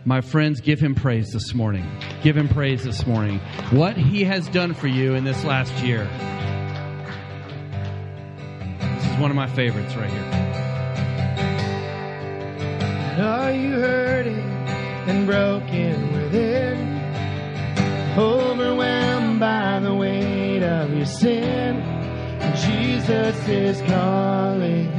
My friends, give him praise this morning. Give him praise this morning. What he has done for you in this last year. This is one of my favorites right here. Are you hurting and broken within? Overwhelmed by the weight of your sin? Jesus is calling.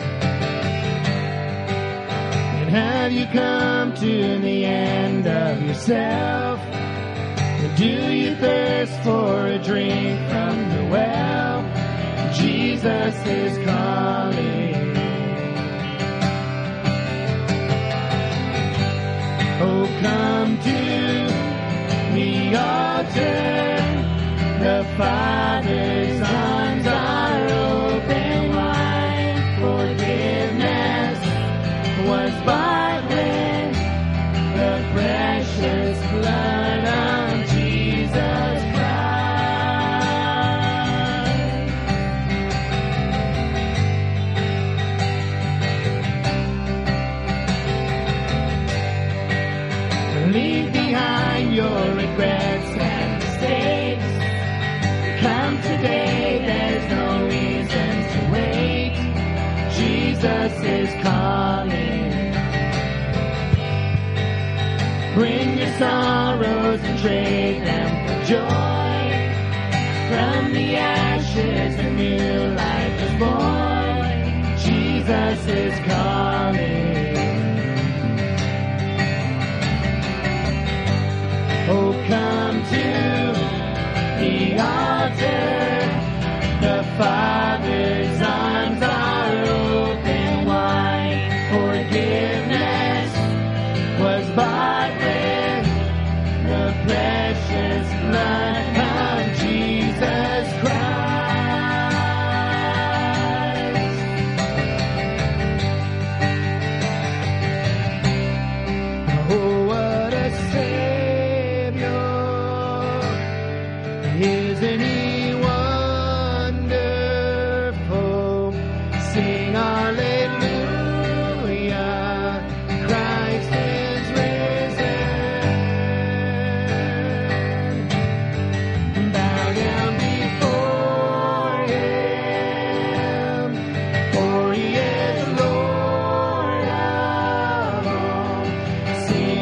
And have you come to the end of yourself? Or do you thirst for a drink from the well? Jesus is calling. Oh, come to the altar. The Father's arms are open wide. Forgiveness was bought with the precious blood of Jesus Christ. Leave behind your regrets and mistakes. Come today, there's no reason to wait. Jesus is calling. Bring your sorrows and trade them for joy. From the ashes a new life is born. Jesus is calling. Oh, come to the altar. The Father's arms are open wide. Forgiveness was bought with the precious blood of Jesus Christ. Oh, what a Savior. Isn't he wonderful? Sing hallelujah. Christ is risen. Bow down before him, for he is Lord of all. Sing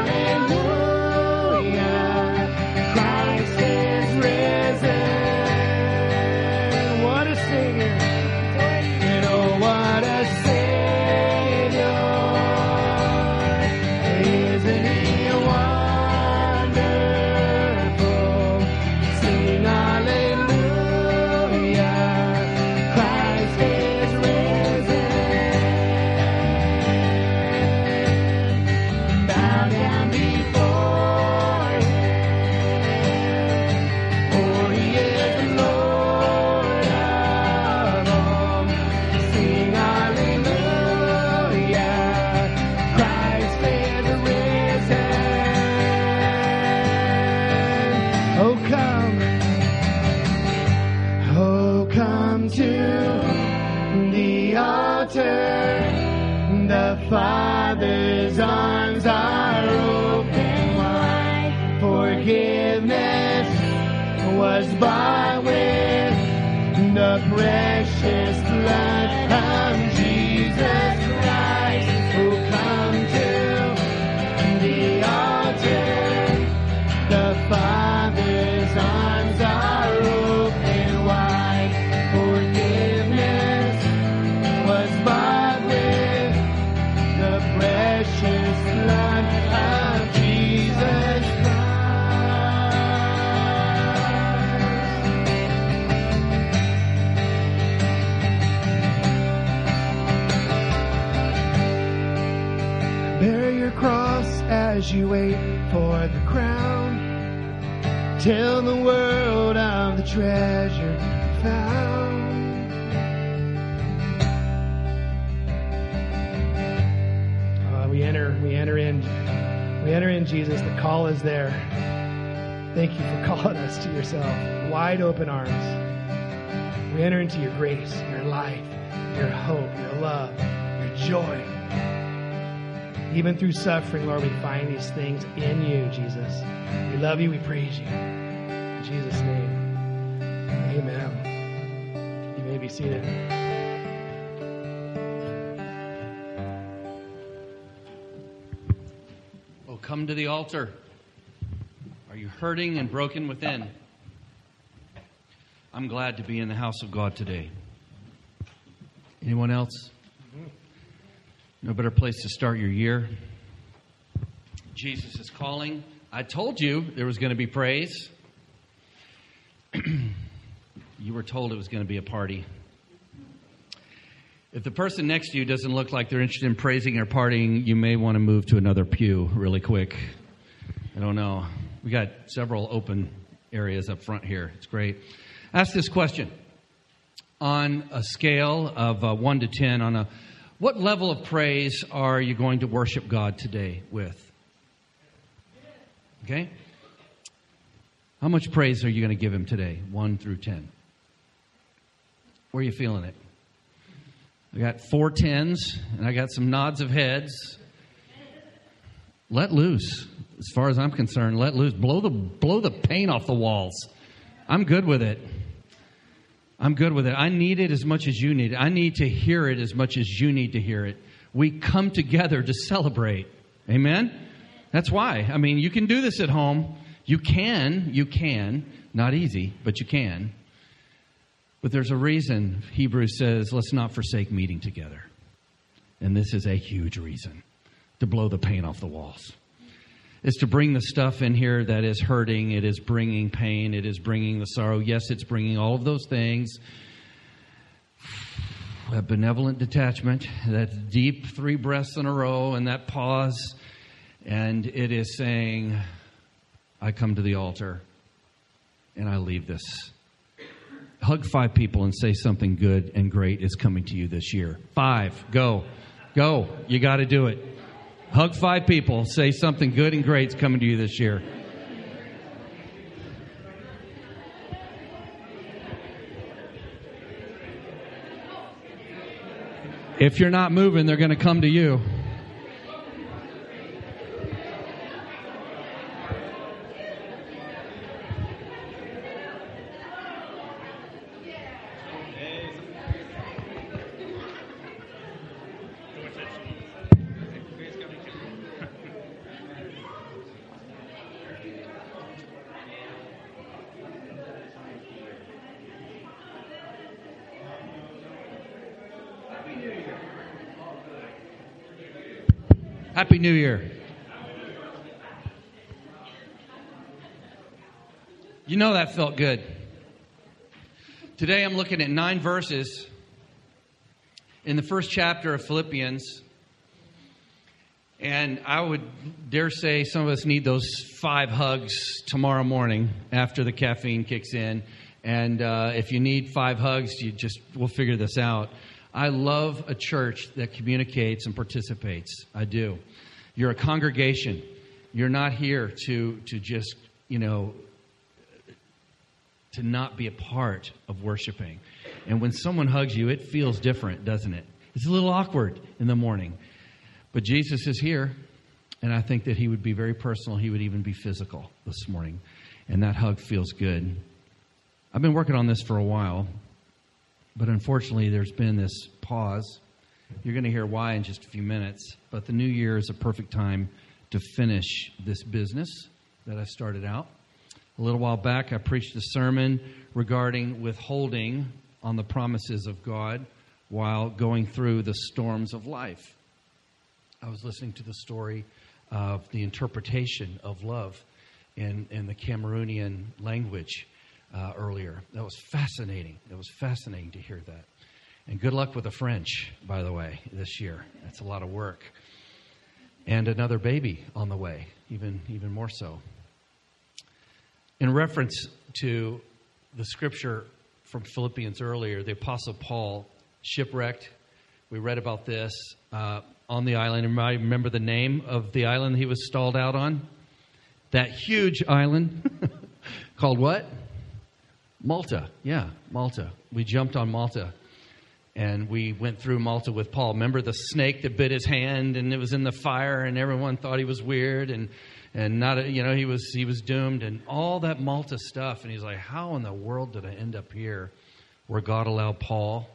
hallelujah. Christ is risen. What a Savior. And oh, what a Savior. Isn't he wonderful? Sing hallelujah. Christ is risen. Bow down before him, for he is Lord of all. Sing hallelujah. Christ is risen. Oh, come to the altar. The Father's arms are open wide. Forgiveness was bought with the precious blood of Jesus Christ. Oh, come to the altar. The Father's arms are open wide. Forgiveness was bought with the precious blood of Jesus Christ. Bear your cross as you wait for the crown. Tell the world of the treasure found. We enter in Jesus. The call is there. Thank you for calling us to yourself. Wide open arms. We enter into your grace, your life, your hope, your love, your joy. Even through suffering, Lord, we find these things in you, Jesus. We love you. We praise you. In Jesus' name, amen. You may be seated. Oh, come to the altar. Are you hurting and broken within? I'm glad to be in the house of God today. Anyone else? No better place to start your year. Jesus is calling. I told you there was going to be praise. You were told it was going to be a party. If the person next to you doesn't look like they're interested in praising or partying, you may want to move to another pew really quick. I don't know. We got several open areas up front here. It's great. Ask this question. On a scale of 1 to 10, what level of praise are you going to worship God today with? Okay? How much praise are you going to give Him today? 1 through 10. Where are you feeling it? I got 4 10s, and I got some nods of heads. Let loose. As far as I'm concerned, let loose. Blow the paint off the walls. I'm good with it. I'm good with it. I need it as much as you need it. I need to hear it as much as you need to hear it. We come together to celebrate. Amen? That's why. I mean, you can do this at home. You can. Not easy, but you can. But there's a reason Hebrews says, let's not forsake meeting together. And this is a huge reason to blow the paint off the walls. It's to bring the stuff in here that is hurting. It is bringing pain. It is bringing the sorrow. Yes, it's bringing all of those things. That benevolent detachment, that deep 3 breaths in a row, and that pause. And it is saying, I come to the altar and I leave this. Hug 5 people and say something good and great is coming to you this year. 5, go. Go. You got to do it. Hug 5 people. Say something good and great is coming to you this year. If you're not moving, they're going to come to you. Happy New Year. You know that felt good. Today I'm looking at 9 verses in the first chapter of Philippians. And I would dare say some of us need those 5 hugs tomorrow morning after the caffeine kicks in. And if you need 5 hugs, we'll figure this out. I love a church that communicates and participates. I do. You're a congregation. You're not here to just, to not be a part of worshiping. And when someone hugs you, it feels different, doesn't it? It's a little awkward in the morning. But Jesus is here, and I think that He would be very personal. He would even be physical this morning. And that hug feels good. I've been working on this for a while. But unfortunately, there's been this pause. You're going to hear why in just a few minutes. But the new year is a perfect time to finish this business that I started out. A little while back, I preached a sermon regarding withholding on the promises of God while going through the storms of life. I was listening to the story of the interpretation of love in the Cameroonian language earlier. That was fascinating. It was fascinating to hear that. And good luck with the French, by the way, this year. That's a lot of work. And another baby on the way, even more so. In reference to the scripture from Philippians earlier, the Apostle Paul shipwrecked. We read about this on the island. Everybody remember the name of the island he was stalled out on? That huge island called what? Malta. Yeah, Malta. We jumped on Malta. And we went through Malta with Paul. Remember the snake that bit his hand and it was in the fire and everyone thought he was weird and not, he was doomed and all that Malta stuff. And he's like, how in the world did I end up here where God allowed Paul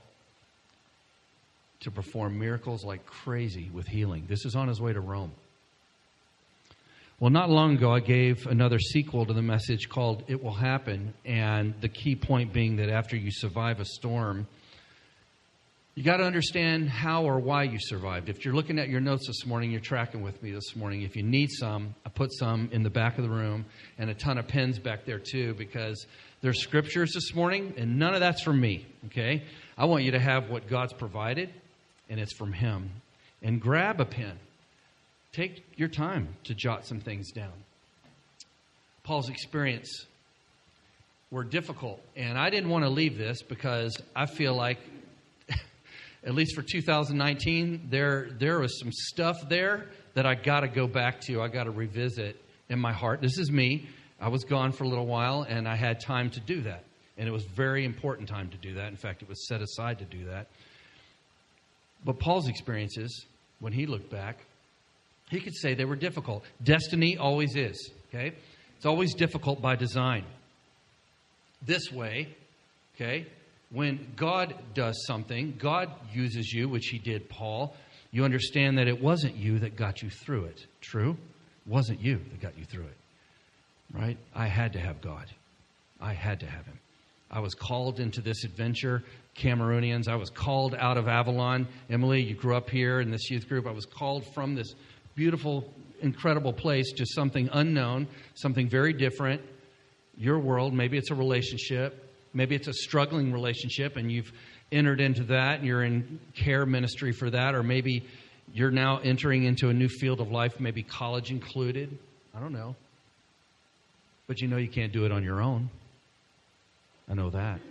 to perform miracles like crazy with healing? This is on his way to Rome. Well, not long ago, I gave another sequel to the message called It Will Happen. And the key point being that after you survive a storm, you got to understand how or why you survived. If you're looking at your notes this morning, you're tracking with me this morning. If you need some, I put some in the back of the room and a ton of pens back there too, because there's scriptures this morning and none of that's from me, okay? I want you to have what God's provided and it's from Him. And grab a pen. Take your time to jot some things down. Paul's experience were difficult, and I didn't want to leave this because I feel like at least for 2019, there was some stuff there that I got to go back to. I got to revisit in my heart. This is me. I was gone for a little while, and I had time to do that. And it was very important time to do that. In fact, it was set aside to do that. But Paul's experiences, when he looked back, he could say they were difficult. Destiny always is, okay? It's always difficult by design. This way, okay? When God does something, God uses you, which He did Paul, you understand that it wasn't you that got you through it. True? It wasn't you that got you through it. Right? I had to have God. I had to have Him. I was called into this adventure. Cameroonians, I was called out of Avalon. Emily, you grew up here in this youth group. I was called from this beautiful, incredible place to something unknown, something very different. Your world, maybe it's a relationship. Maybe it's a struggling relationship and you've entered into that and you're in care ministry for that. Or maybe you're now entering into a new field of life, maybe college included. I don't know. But you can't do it on your own. I know that.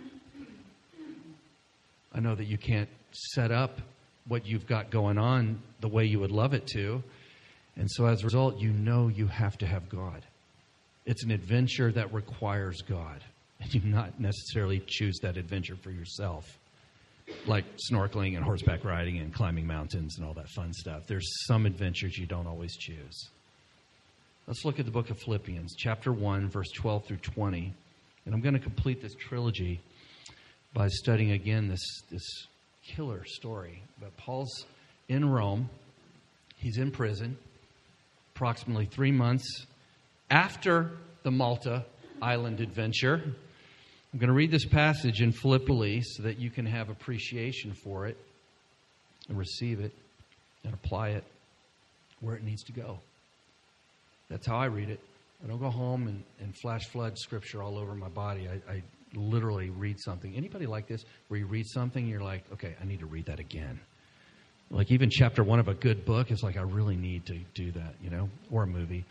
I know that you can't set up what you've got going on the way you would love it to. And so as a result, you have to have God. It's an adventure that requires God. And you not necessarily choose that adventure for yourself, like snorkeling and horseback riding and climbing mountains and all that fun stuff. There's some adventures you don't always choose. Let's look at the book of Philippians, chapter 1, verse 12 through 20. And I'm going to complete this trilogy by studying again this killer story. But Paul's in Rome. He's in prison approximately 3 months after the Malta Island adventure. I'm going to read this passage in Philippians so that you can have appreciation for it and receive it and apply it where it needs to go. That's how I read it. I don't go home and flash flood scripture all over my body. I literally read something. Anybody like this where you read something and you're like, okay, I need to read that again. Like even chapter 1 of a good book, it's like I really need to do that, or a movie.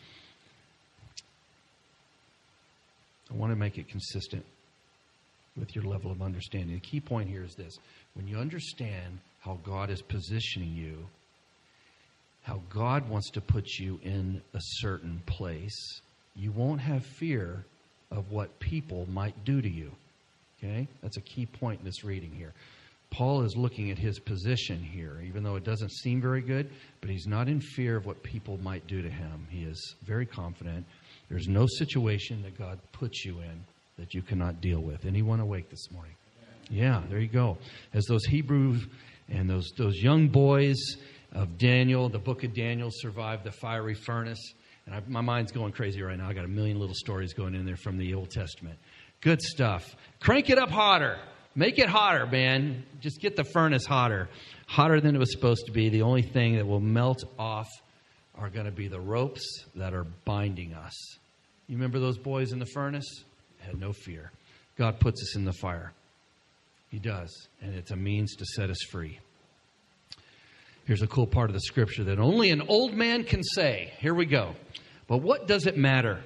I want to make it consistent with your level of understanding. The key point here is this. When you understand how God is positioning you, how God wants to put you in a certain place, you won't have fear of what people might do to you. Okay? That's a key point in this reading here. Paul is looking at his position here, even though it doesn't seem very good, but he's not in fear of what people might do to him. He is very confident. There's no situation that God puts you in that you cannot deal with. Anyone awake this morning? Yeah, there you go. As those Hebrews and those young boys of Daniel, the book of Daniel, survived the fiery furnace. And my mind's going crazy right now. I got a million little stories going in there from the Old Testament. Good stuff. Crank it up hotter. Make it hotter, man. Just get the furnace hotter. Hotter than it was supposed to be. The only thing that will melt off are going to be the ropes that are binding us. You remember those boys in the furnace? Had no fear. God puts us in the fire. He does. And it's a means to set us free. Here's a cool part of the scripture that only an old man can say. Here we go. But what does it matter?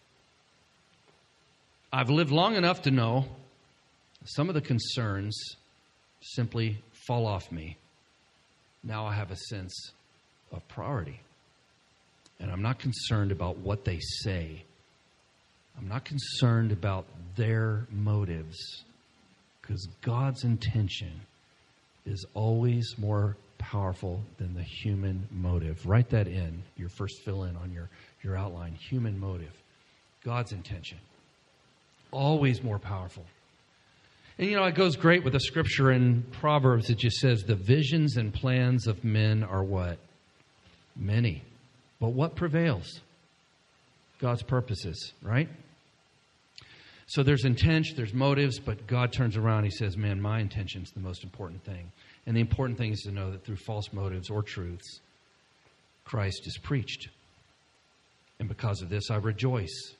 I've lived long enough to know some of the concerns simply fall off me. Now I have a sense of priority. And I'm not concerned about what they say. I'm not concerned about their motives. Because God's intention is always more powerful than the human motive. Write that in, your first fill in on your outline. Human motive. God's intention. Always more powerful. And it goes great with the scripture in Proverbs that just says the visions and plans of men are what? Many. But what prevails? God's purposes, right? So there's intention, there's motives, but God turns around and he says, man, my intention is the most important thing. And the important thing is to know that through false motives or truths, Christ is preached. And because of this, I rejoice.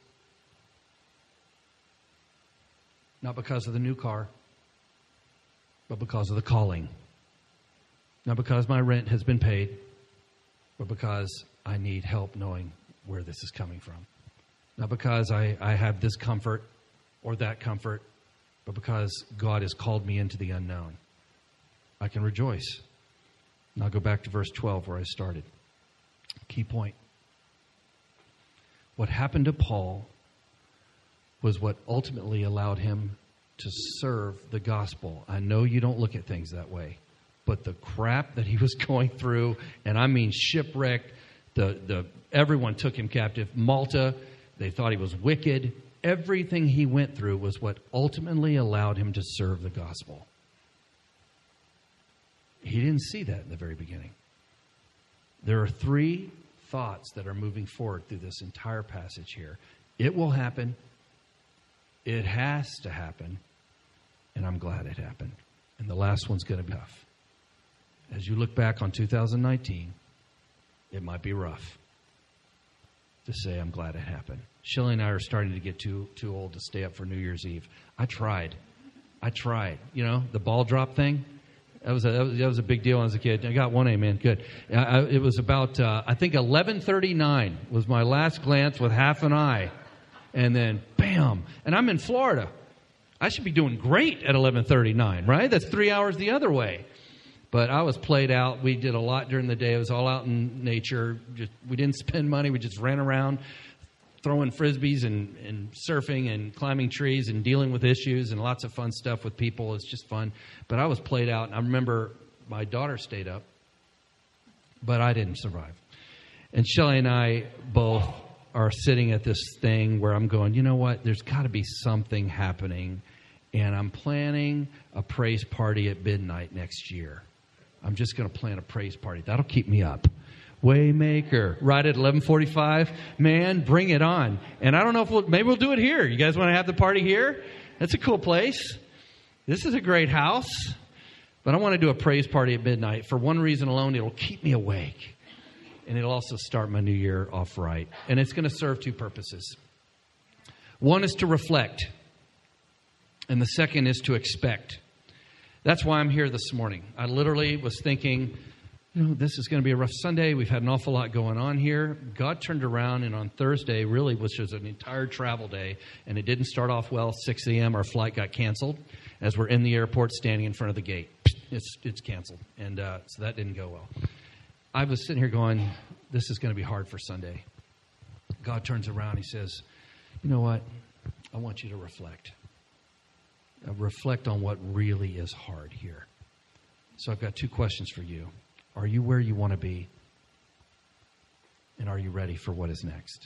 Not because of the new car, but because of the calling. Not because my rent has been paid, but because I need help knowing where this is coming from. Not because I have this comfort or that comfort, but because God has called me into the unknown. I can rejoice. And I'll go back to verse 12 where I started. Key point. What happened to Paul was what ultimately allowed him to serve the gospel. I know you don't look at things that way, but the crap that he was going through, and I mean shipwrecked, everyone took him captive. Malta, they thought he was wicked. Everything he went through was what ultimately allowed him to serve the gospel. He didn't see that in the very beginning. There are 3 thoughts that are moving forward through this entire passage here. It will happen. It has to happen. And I'm glad it happened. And the last one's going to be tough. As you look back on 2019, it might be rough to say I'm glad it happened. Shelley and I are starting to get too old to stay up for New Year's Eve. I tried. The ball drop thing. That was a big deal as a kid. I got one amen. Good. It was about, I think 11:39 was my last glance with half an eye. And then, bam. And I'm in Florida. I should be doing great at 11:39, right? That's 3 hours the other way. But I was played out. We did a lot during the day. It was all out in nature. We didn't spend money. We just ran around throwing frisbees and surfing and climbing trees and dealing with issues and lots of fun stuff with people. It's just fun. But I was played out. And I remember my daughter stayed up, but I didn't survive. And Shelley and I both are sitting at this thing where I'm going, you know what? There's got to be something happening. And I'm planning a praise party at midnight next year. I'm just going to plan a praise party. That'll keep me up. Waymaker, right at 11:45. Man, bring it on. And I don't know if maybe we'll do it here. You guys want to have the party here? That's a cool place. This is a great house. But I want to do a praise party at midnight. For one reason alone, it'll keep me awake. And it'll also start my new year off right. And it's going to serve 2 purposes. One is to reflect. And the second is to expect. That's why I'm here this morning. I literally was thinking, this is going to be a rough Sunday. We've had an awful lot going on here. God turned around, and on Thursday, really, which was an entire travel day, and it didn't start off well. 6 a.m., our flight got canceled as we're in the airport standing in front of the gate. It's canceled, and so that didn't go well. I was sitting here going, this is going to be hard for Sunday. God turns around. He says, you know what? I want you to reflect. Reflect on what really is hard here. So I've got 2 questions for you. Are you where you want to be? And are you ready for what is next?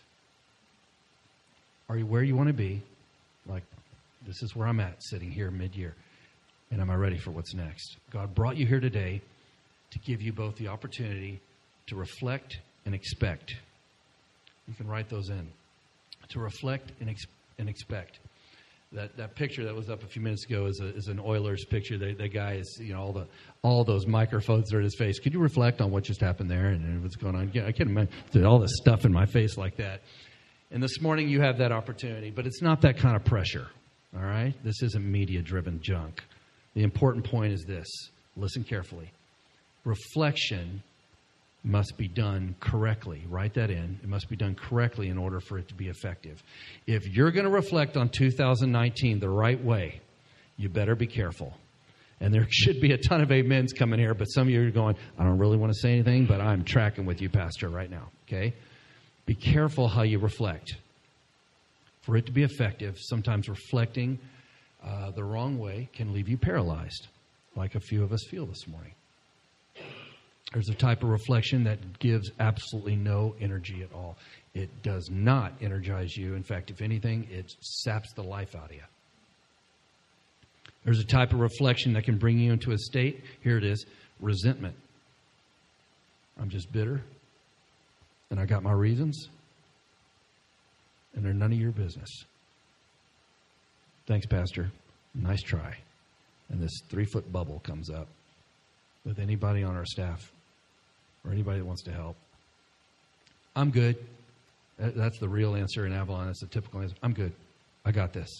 Are you where you want to be? Like, this is where I'm at, sitting here mid-year. And am I ready for what's next? God brought you here today to give you both the opportunity to reflect and expect. You can write those in. To reflect and expect. That picture that was up a few minutes ago is an Oilers picture. The guy is, all those microphones are in his face. Could you reflect on what just happened there and what's going on? Yeah, I can't imagine all this stuff in my face like that. And this morning you have that opportunity, but it's not that kind of pressure. All right? This isn't media-driven junk. The important point is this. Listen carefully. Reflection must be done correctly. Write that in. It must be done correctly in order for it to be effective. If you're going to reflect on 2019 the right way, you better be careful. And there should be a ton of amens coming here, but some of you are going, I don't really want to say anything, but I'm tracking with you, Pastor, right now. Okay? Be careful how you reflect. For it to be effective, sometimes reflecting the wrong way can leave you paralyzed. like a few of us feel this morning. There's a type of reflection that gives absolutely no energy at all. It does not energize you. In fact, if anything, it saps the life out of you. There's a type of reflection that can bring you into a state, here it is, resentment. I'm just bitter, and I got my reasons, and they're none of your business. Thanks, Pastor. Nice try. And this 3-foot bubble comes up with anybody on our staff or anybody that wants to help. I'm good. That's the real answer in Avalon. That's the typical answer. I'm good. I got this.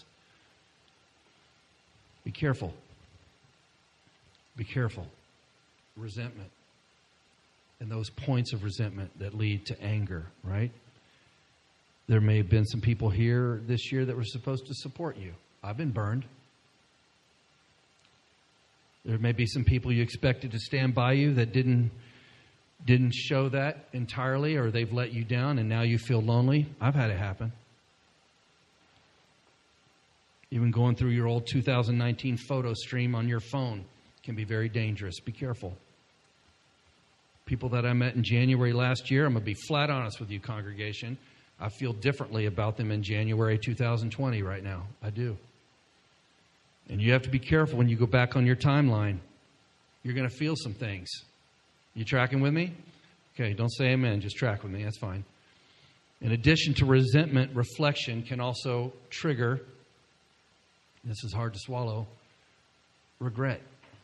Be careful. Be careful. Resentment. And those points of resentment that lead to anger, right? There may have been some people here this year that were supposed to support you. I've been burned. There may be some people you expected to stand by you that didn't show that entirely, or they've let you down and now you feel lonely. I've had it happen. Even going through your old 2019 photo stream on your phone can be very dangerous. Be careful. People that I met in January last year, I'm going to be flat honest with you, congregation. I feel differently about them in January 2020 right now. I do. And you have to be careful when you go back on your timeline. You're going to feel some things. You tracking with me? Okay, don't say amen. Just track with me. That's fine. In addition to resentment, reflection can also trigger, this is hard to swallow, regret.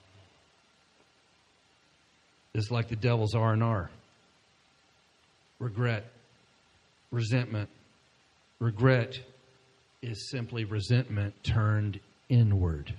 It's like the devil's R&R. Regret. Resentment. Regret is simply resentment turned inward.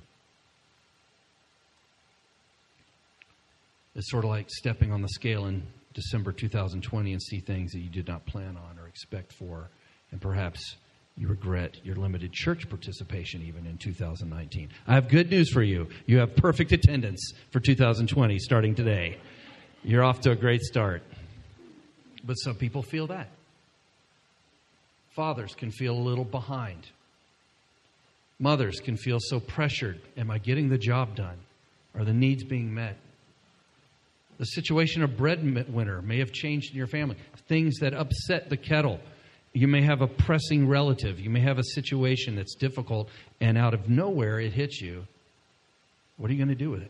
It's sort of like stepping on the scale in December 2020 and see things that you did not plan on or expect for, and perhaps you regret your limited church participation even in 2019. I have good news for you. You have perfect attendance for 2020 starting today. You're off to a great start. But some people feel that. Fathers can feel a little behind. Mothers can feel so pressured. Am I getting the job done? Are the needs being met? The situation of breadwinner may have changed in your family. Things that upset the kettle. You may have a pressing relative. You may have a situation that's difficult, and out of nowhere it hits you. What are you going to do with it?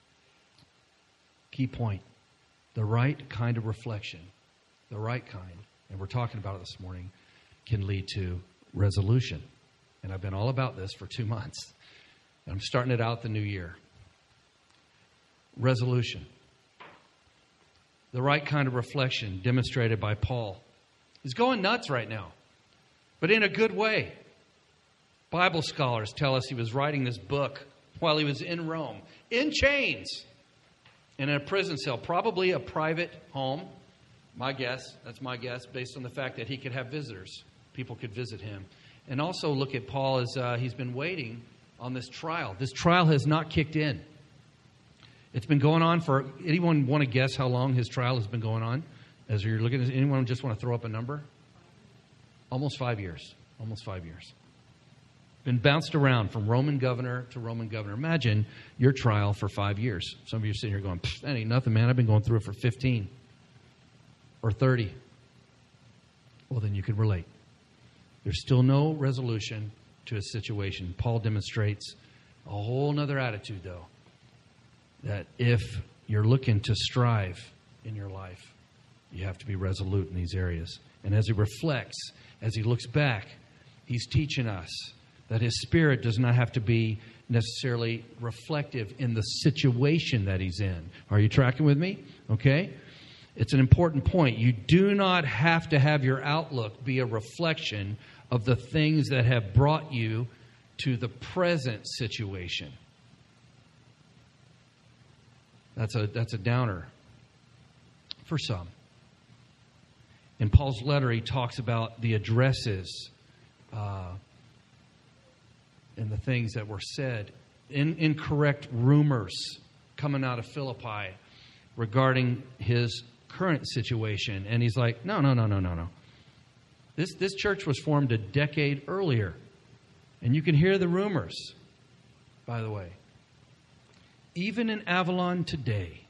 Key point. The right kind of reflection, the right kind, and we're talking about it this morning, can lead to resolution. And I've been all about this for 2 months. And I'm starting it out the new year. Resolution. The right kind of reflection demonstrated by Paul. He's going nuts right now, but in a good way. Bible scholars tell us he was writing this book while he was in Rome, in chains, in a prison cell, probably a private home. My guess, that's my guess, based on the fact that he could have visitors. People could visit him. And also look at Paul as he's been waiting on this trial. This trial has not kicked in. It's been going on for, anyone want to guess how long his trial has been going on? As you're looking at, anyone just want to throw up a number? Almost 5 years. Almost 5 years. Been bounced around from Roman governor to Roman governor. Imagine your trial for 5 years. Some of you are sitting here going, that ain't nothing, man. I've been going through it for 15 or 30. Well, then you could relate. There's still no resolution to a situation. Paul demonstrates a whole other attitude, though, that if you're looking to strive in your life, you have to be resolute in these areas. And as he reflects, as he looks back, he's teaching us that his spirit does not have to be necessarily reflective in the situation that he's in. Are you tracking with me? Okay? It's an important point. You do not have to have your outlook be a reflection of the things that have brought you to the present situation. That's a downer for some. In Paul's letter, he talks about the addresses and the things that were said. Incorrect rumors coming out of Philippi regarding his current situation. And he's like, no. This church was formed a decade earlier. And you can hear the rumors, by the way. even in Avalon today.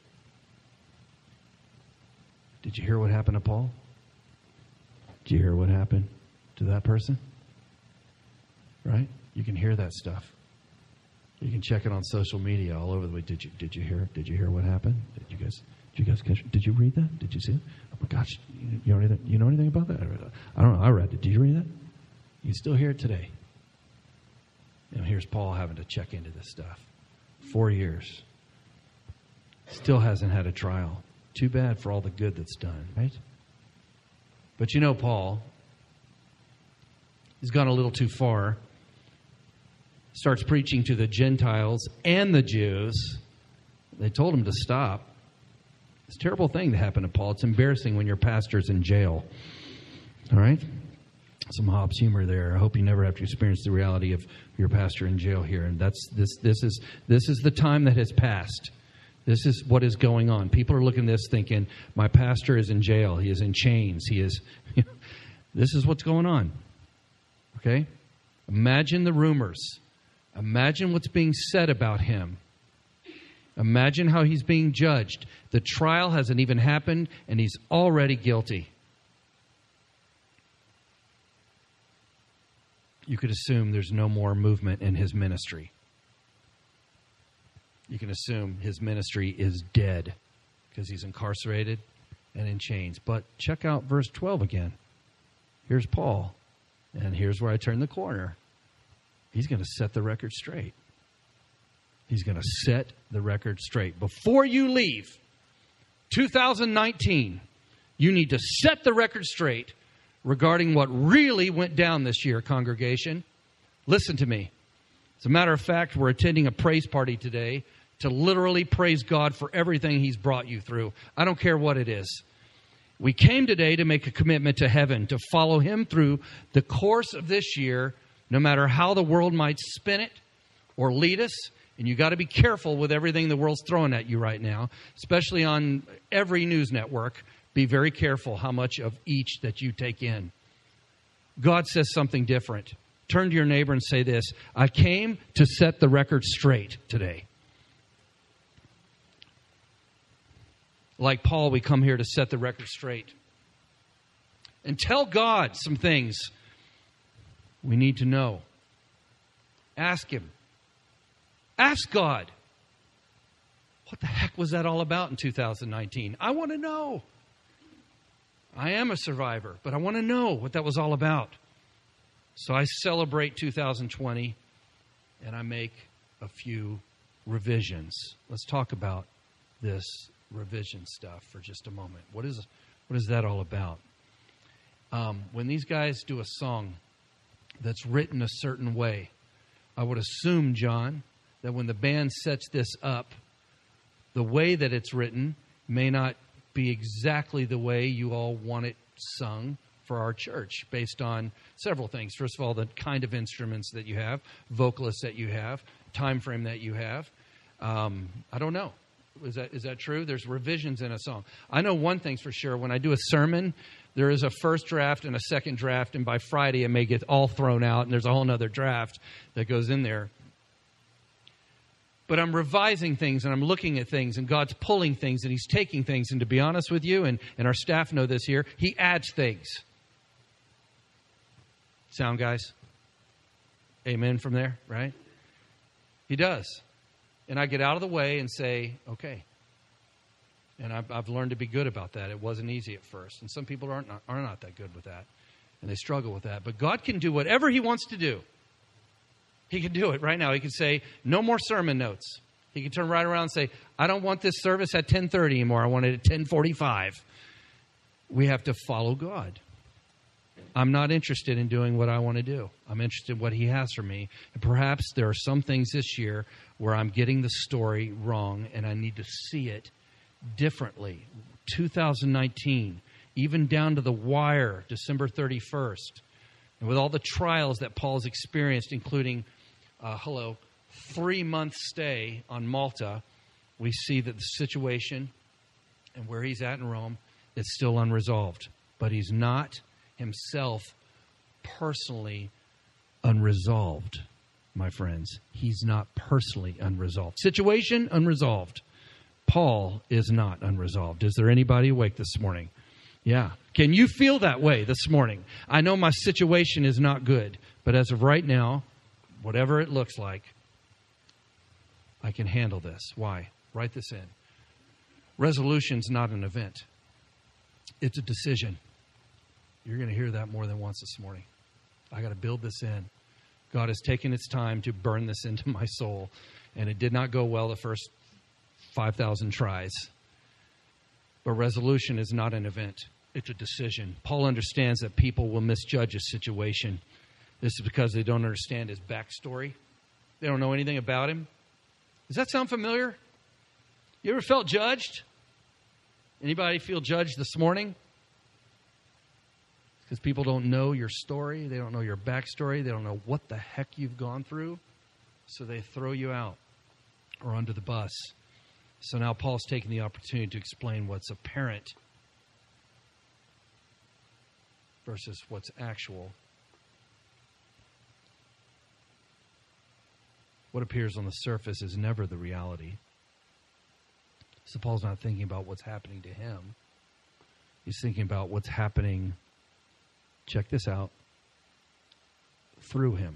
Did you hear what happened to Paul? Did you hear what happened to that person? Right? You can hear that stuff. You can check it on social media all over the way. Did you hear what happened? Did you guys catch it? Did you read that? Did you see it? Oh my gosh, you know anything about that? I don't know. I read it. Did you read that? You still hear it today. And here's Paul having to check into this stuff. 4 years. Still hasn't had a trial. Too bad for all the good that's done, right? But you know Paul, he's gone a little too far. Starts preaching to the Gentiles and the Jews. They told him to stop. It's a terrible thing that happened to Paul. It's embarrassing when your pastor's in jail. All right? Some Hobbes humor there. I hope you never have to experience the reality of your pastor in jail here. And this is the time that has passed. This is what is going on. People are looking at this thinking, my pastor is in jail. He is in chains. He is. This is what's going on. Okay? Imagine the rumors. Imagine what's being said about him. Imagine how he's being judged. The trial hasn't even happened, and he's already guilty. You could assume there's no more movement in his ministry. You can assume his ministry is dead because he's incarcerated and in chains. But check out verse 12 again. Here's Paul, and here's where I turn the corner. He's going to set the record straight. He's going to set the record straight. Before you leave 2019, you need to set the record straight regarding what really went down this year, congregation. Listen to me. As a matter of fact, we're attending a praise party today to literally praise God for everything He's brought you through. I don't care what it is. We came today to make a commitment to heaven, to follow Him through the course of this year, no matter how the world might spin it or lead us. And you got to be careful with everything the world's throwing at you right now, especially on every news network. Be very careful how much of each that you take in. God says something different. Turn to your neighbor and say this: I came to set the record straight today. Like Paul, we come here to set the record straight. And tell God some things we need to know. Ask Him. Ask God. What the heck was that all about in 2019? I want to know. I am a survivor, but I want to know what that was all about. So I celebrate 2020, and I make a few revisions. Let's talk about this revision stuff for just a moment. What is that all about? When these guys do a song that's written a certain way, I would assume, John, that when the band sets this up, the way that it's written may not be exactly the way you all want it sung for our church, based on several things. First of all, the kind of instruments that you have, vocalists that you have, time frame that you have. I don't know. Is that true? There's revisions in a song. I know one thing's for sure. When I do a sermon, there is a first draft and a second draft, and by Friday it may get all thrown out, and there's a whole other draft that goes in there. But I'm revising things, and I'm looking at things, and God's pulling things, and He's taking things. And to be honest with you, and our staff know this here, He adds things. Sound, guys? Amen from there, right? He does. And I get out of the way and say, okay. And I've learned to be good about that. It wasn't easy at first. And some people are not that good with that. And they struggle with that. But God can do whatever He wants to do. He can do it right now. He can say, no more sermon notes. He can turn right around and say, I don't want this service at 10:30 anymore. I want it at 10:45. We have to follow God. I'm not interested in doing what I want to do. I'm interested in what He has for me. And perhaps there are some things this year where I'm getting the story wrong and I need to see it differently. 2019, even down to the wire, December 31st. And with all the trials that Paul's experienced, including 3-month stay on Malta, we see that the situation and where he's at in Rome is still unresolved. But he's not himself personally unresolved. my friends. He's not personally unresolved. Situation, unresolved. Paul is not unresolved. Is there anybody awake this morning? Yeah. Can you feel that way this morning? I know my situation is not good, but as of right now, whatever it looks like, I can handle this. Why? Write this in. Resolution's not an event. It's a decision. You're going to hear that more than once this morning. I got to build this in. God has taken its time to burn this into my soul, and it did not go well the first 5,000 tries. But resolution is not an event. It's a decision. Paul understands that people will misjudge a situation. This is because they don't understand his backstory. They don't know anything about him. Does that sound familiar? You ever felt judged? Anybody feel judged this morning? Because people don't know your story. They don't know your backstory. They don't know what the heck you've gone through. So they throw you out or under the bus. So now Paul's taking the opportunity to explain what's apparent versus what's actual. What appears on the surface is never the reality. So Paul's not thinking about what's happening to him. He's thinking about what's happening, check this out, through him.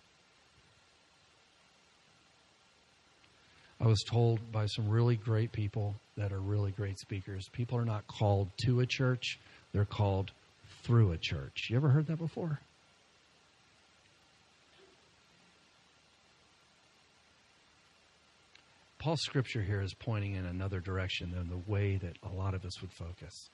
I was told by some really great people that are really great speakers, people are not called to a church, they're called through a church. You ever heard that before? Paul's scripture here is pointing in another direction than the way that a lot of us would focus.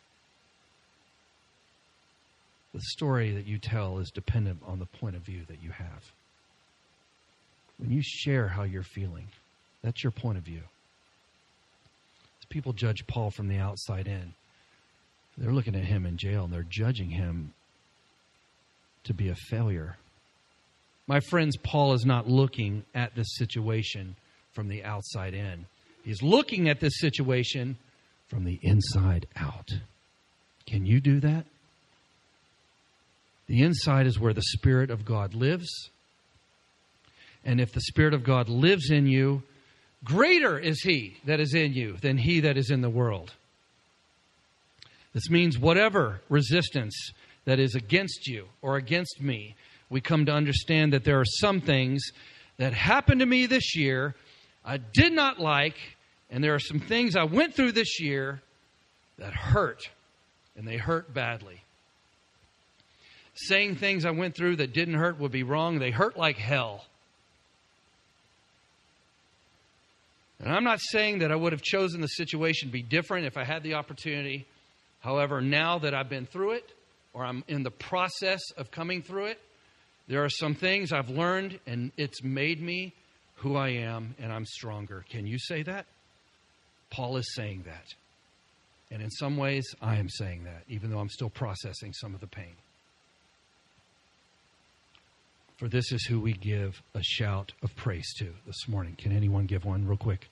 The story that you tell is dependent on the point of view that you have. When you share how you're feeling, that's your point of view. As people judge Paul from the outside in, they're looking at him in jail and they're judging him to be a failure. My friends, Paul is not looking at this situation from the outside in. He's looking at this situation from the inside out. Can you do that? The inside is where the Spirit of God lives. And if the Spirit of God lives in you, greater is He that is in you than he that is in the world. This means whatever resistance that is against you or against me, we come to understand that there are some things that happened to me this year I did not like, and there are some things I went through this year that hurt, and they hurt badly. Saying things I went through that didn't hurt would be wrong. They hurt like hell. And I'm not saying that I would have chosen the situation to be different if I had the opportunity. However, now that I've been through it, or I'm in the process of coming through it, there are some things I've learned, and it's made me who I am, and I'm stronger. Can you say that? Paul is saying that. And in some ways, I am saying that, even though I'm still processing some of the pain. For this is who we give a shout of praise to this morning. Can anyone give one real quick?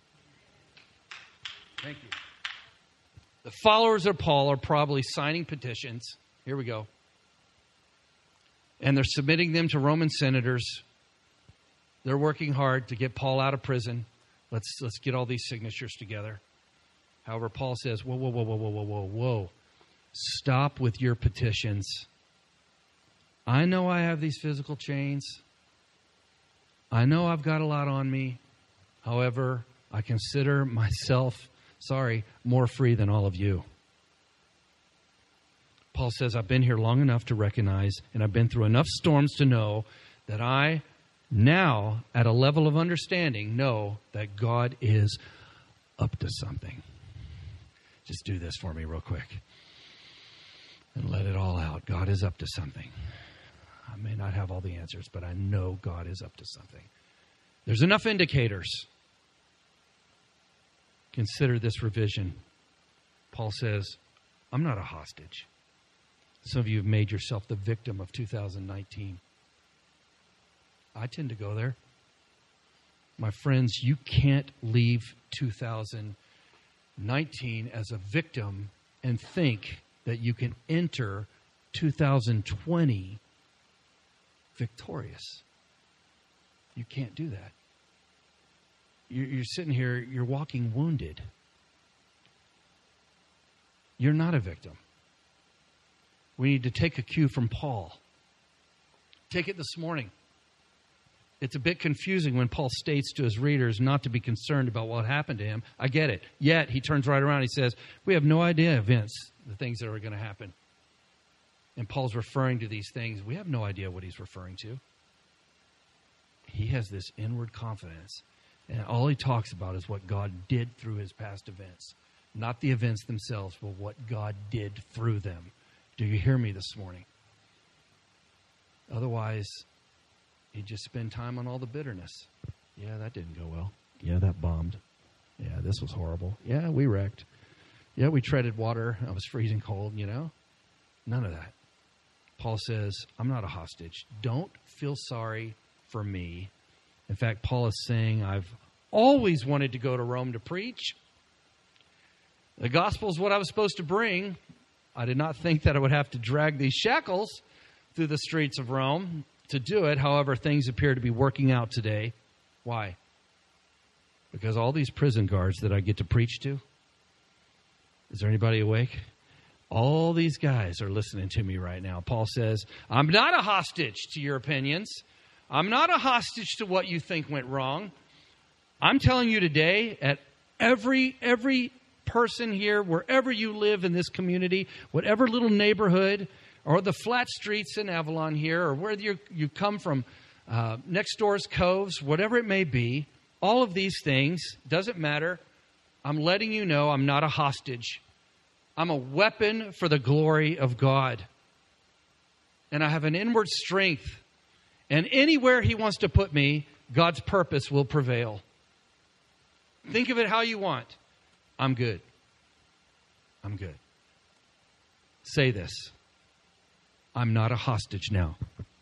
Thank you. The followers of Paul are probably signing petitions. Here we go. And they're submitting them to Roman senators. They're working hard to get Paul out of prison. Let's get all these signatures together. However, Paul says, whoa. Stop with your petitions. I know I have these physical chains. I know I've got a lot on me. However, I consider myself, more free than all of you. Paul says, I've been here long enough to recognize, and I've been through enough storms to know that I now, at a level of understanding, know that God is up to something. Just do this for me real quick and let it all out. God is up to something. I may not have all the answers, but I know God is up to something. There's enough indicators. Consider this revision. Paul says, I'm not a hostage. Some of you have made yourself the victim of 2019. I tend to go there. My friends, you can't leave 2019 as a victim and think that you can enter 2020 victorious. You can't do that. You're sitting here, you're walking wounded. You're not a victim. We need to take a cue from Paul. Take it this morning. It's a bit confusing when Paul states to his readers not to be concerned about what happened to him. I get it. Yet, he turns right around and he says, we have no idea, Vince, the things that are going to happen. And Paul's referring to these things. We have no idea what he's referring to. He has this inward confidence. And all he talks about is what God did through his past events. Not the events themselves, but what God did through them. Do you hear me this morning? Otherwise, you just spend time on all the bitterness. Yeah, that didn't go well. Yeah, that bombed. Yeah, this was horrible. Yeah, we wrecked. Yeah, we treaded water. I was freezing cold, None of that. Paul says, I'm not a hostage. Don't feel sorry for me. In fact, Paul is saying, I've always wanted to go to Rome to preach. The gospel is what I was supposed to bring. I did not think that I would have to drag these shackles through the streets of Rome to do it. However, things appear to be working out today. Why? Because all these prison guards that I get to preach to, is there anybody awake? All these guys are listening to me right now. Paul says, I'm not a hostage to your opinions. I'm not a hostage to what you think went wrong. I'm telling you today, at every person here, wherever you live in this community, whatever little neighborhood, or the flat streets in Avalon here, or where you come from, next door's coves, whatever it may be, all of these things, doesn't matter. I'm letting you know I'm not a hostage. I'm a weapon for the glory of God. And I have an inward strength. And anywhere he wants to put me, God's purpose will prevail. Think of it how you want. I'm good. I'm good. Say this. I'm not a hostage now.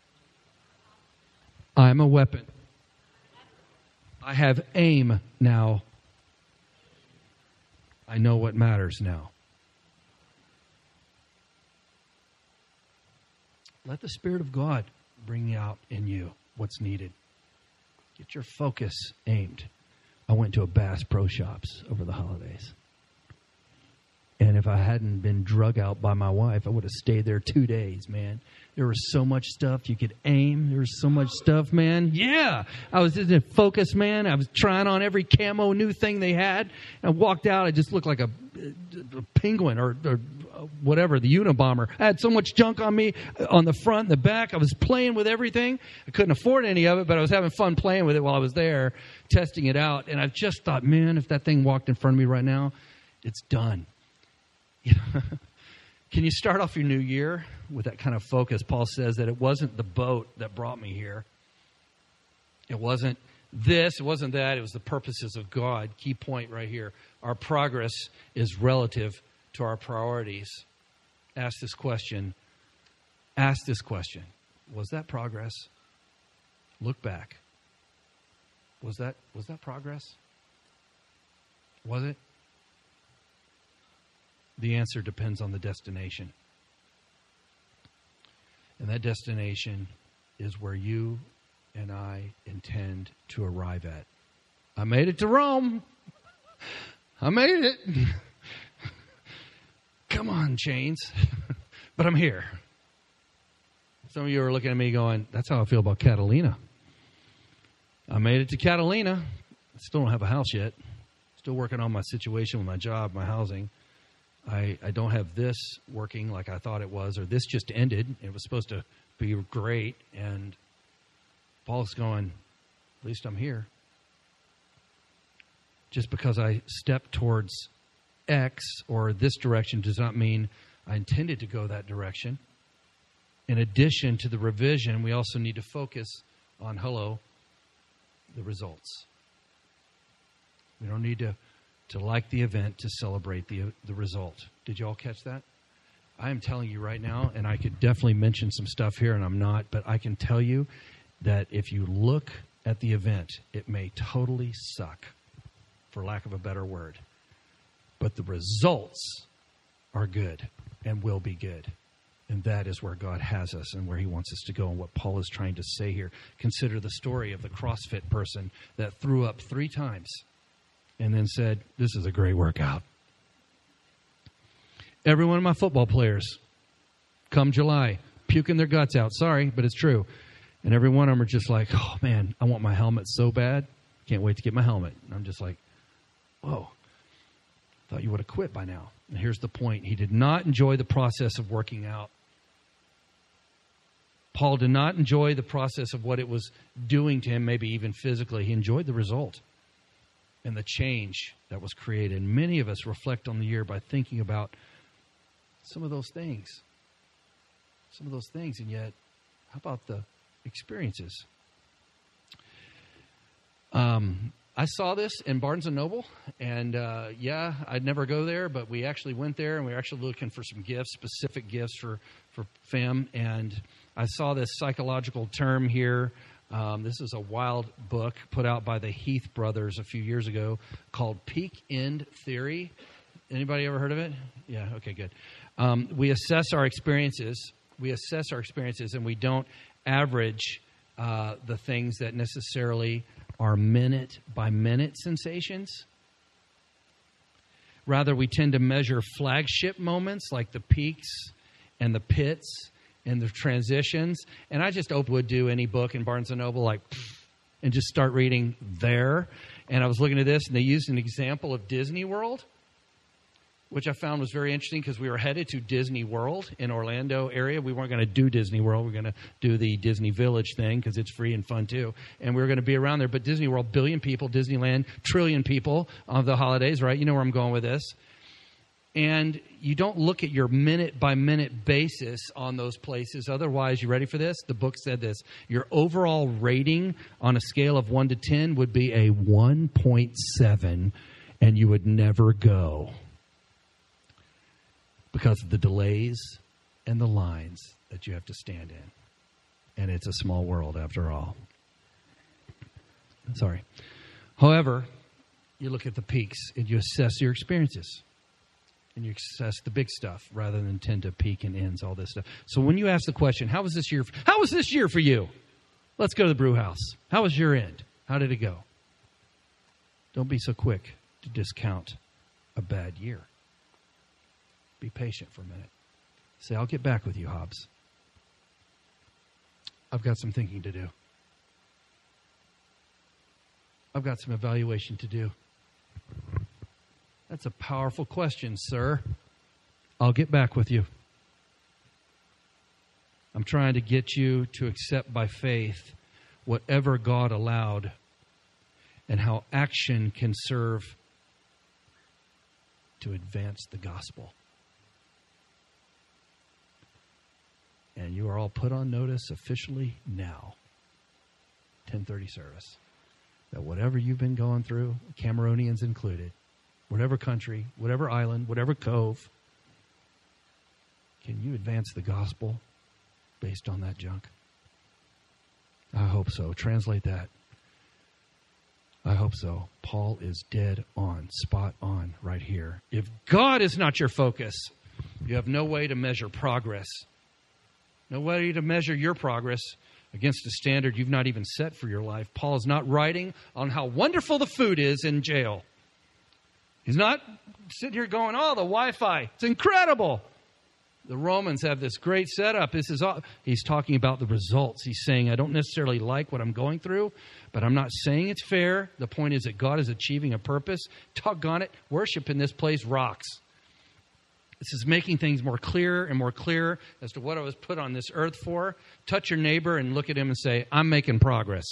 I'm a weapon. I have aim now. I know what matters now. Let the Spirit of God bring out in you what's needed. Get your focus aimed. I went to a Bass Pro Shops over the holidays. And if I hadn't been drug out by my wife, I would have stayed there 2 days, man. There was so much stuff you could aim. There was so much stuff, man. Yeah. I was just in focus, man. I was trying on every camo new thing they had. I walked out. I just looked like a penguin or whatever, the Unabomber. I had so much junk on me on the front and the back. I was playing with everything. I couldn't afford any of it, but I was having fun playing with it while I was there, testing it out. And I just thought, man, if that thing walked in front of me right now, it's done. Can you start off your new year with that kind of focus? Paul says that it wasn't the boat that brought me here. It wasn't this, it wasn't that. It was the purposes of God. Key point right here. Our progress is relative to our priorities. Ask this question. Ask this question. Was that progress? Look back. Was that progress? Was it? The answer depends on the destination. And that destination is where you and I intend to arrive at. I made it to Rome. I made it. Come on, Chains. But I'm here. Some of you are looking at me going, that's how I feel about Catalina. I made it to Catalina. I still don't have a house yet. Still working on my situation with my job, my housing. I don't have this working like I thought it was, or this just ended. It was supposed to be great. And Paul's going, at least I'm here. Just because I stepped towards X or this direction does not mean I intended to go that direction. In addition to the revision, we also need to focus on, the results. We don't need to like the event to celebrate the result. Did you all catch that? I am telling you right now, and I could definitely mention some stuff here, and I'm not, but I can tell you that if you look at the event, it may totally suck, for lack of a better word. But the results are good and will be good. And that is where God has us and where he wants us to go and what Paul is trying to say here. Consider the story of the CrossFit person that threw up 3 times and then said, this is a great workout. Every one of my football players, come July, puking their guts out. Sorry, but it's true. And every one of them are just like, oh, man, I want my helmet so bad. Can't wait to get my helmet. And I'm just like, whoa, thought you would have quit by now. And here's the point. He did not enjoy the process of working out. Paul did not enjoy the process of what it was doing to him, maybe even physically. He enjoyed the result and the change that was created. And many of us reflect on the year by thinking about some of those things. And yet, how about the experiences? I saw this in Barnes & Noble, and I'd never go there, but we actually went there, and we were actually looking for some gifts, specific gifts for fam, and I saw this psychological term here. This is a wild book put out by the Heath brothers a few years ago called Peak End Theory. Anybody ever heard of it? Yeah, okay, good. We assess our experiences, and we don't average the things that necessarily are minute-by-minute sensations. Rather, we tend to measure flagship moments like the peaks and the pits and the transitions. And I just would do any book in Barnes & Noble and just start reading there. And I was looking at this, and they used an example of Disney World, which I found was very interesting because we were headed to Disney World in Orlando area. We weren't going to do Disney World. We were going to do the Disney Village thing because it's free and fun too. And we were going to be around there. But Disney World, 1 billion people. Disneyland, 1 trillion people on the holidays, right? You know where I'm going with this. And you don't look at your minute-by-minute basis on those places. Otherwise, you ready for this? The book said this. Your overall rating on a scale of 1 to 10 would be a 1.7, and you would never go, because of the delays and the lines that you have to stand in. And it's a small world after all. Sorry. However, you look at the peaks and you assess your experiences. And you assess the big stuff rather than tend to peak and ends, all this stuff. So when you ask the question, how was this year for you? Let's go to the brew house. How was your end? How did it go? Don't be so quick to discount a bad year. Be patient for a minute. Say, I'll get back with you, Hobbs. I've got some thinking to do. I've got some evaluation to do. That's a powerful question, sir. I'll get back with you. I'm trying to get you to accept by faith whatever God allowed and how action can serve to advance the gospel. And you are all put on notice officially now, 10:30 service, that whatever you've been going through, Cameroonians included, whatever country, whatever island, whatever cove, can you advance the gospel based on that junk? I hope so. Translate that. I hope so. Paul is dead on, spot on right here. If God is not your focus, you have no way to measure progress. No way to measure your progress against a standard you've not even set for your life. Paul is not writing on how wonderful the food is in jail. He's not sitting here going, oh, the Wi-Fi, it's incredible. The Romans have this great setup. He's talking about the results. He's saying, I don't necessarily like what I'm going through, but I'm not saying it's fair. The point is that God is achieving a purpose. Doggone it, worship in this place rocks. This is making things more clear and more clear as to what I was put on this earth for. Touch your neighbor and look at him and say, I'm making progress.